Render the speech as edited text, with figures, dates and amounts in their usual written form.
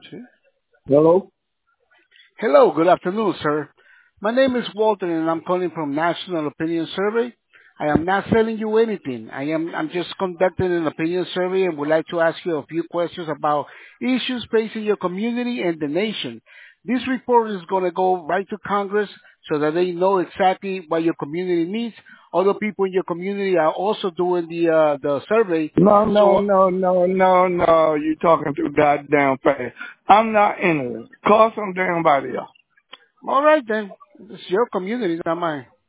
See? Hello? Hello, good afternoon, sir. My name is Walter, and I'm calling from National Opinion Survey. I am not selling you anything. I'm just conducting an opinion survey and would like to ask you a few questions about issues facing your community and the nation. This report is going to go right to Congress so that they know exactly what your community needs. Other people in your community are also doing the survey. No, no, So, no, no, no, no. You talking too goddamn fast. I'm not in it. Call some damn body up. all right then. It's your community, not mine.